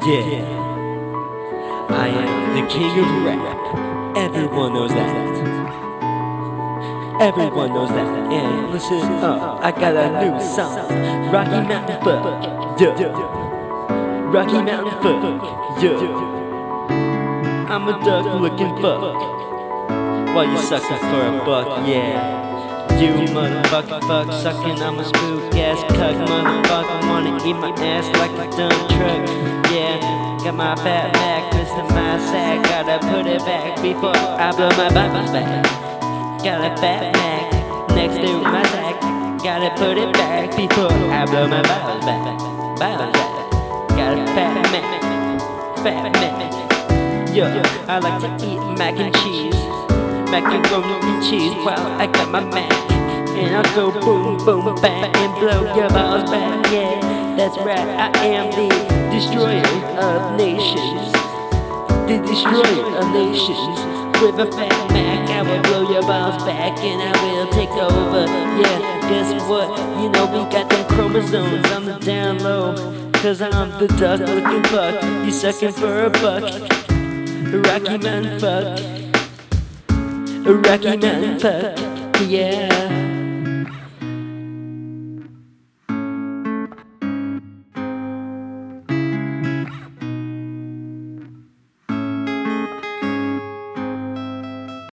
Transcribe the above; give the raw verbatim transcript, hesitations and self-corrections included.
Yeah, I am the king of rap. Everyone knows that. Everyone knows that. And listen up, I got a new song. Rocky Mountain Fuck, yeah. Rocky Mountain Fuck, yeah. I'm a duck looking fuck while you sucking for a buck, yeah. You motherfucking fuck sucking, I'm a spook ass cuck. Motherfucker wanna eat my ass like a dumb truck, yeah. Got my fat Mac, Mister My sack. Gotta put it back before I blow my bubbles back. Got a fat Mac next to my sack. Gotta put it back before I blow my bubbles back. Bubbles back. Got a fat Mac, fat Mac. Yo, I like to eat mac and cheese, macaroni and cheese while I got my Mac. And I'll go boom, boom, bang, and blow your balls back, yeah. That's right, I am the destroyer of nations. The destroyer of nations. With a fat Mac, I will blow your balls back and I will take over, yeah. Guess what? You know we got them chromosomes on the down low. Cause I'm the duck looking fuck. You sucking for a buck. Rocky Mountain Fuck. Rocky Mountain Fuck, yeah.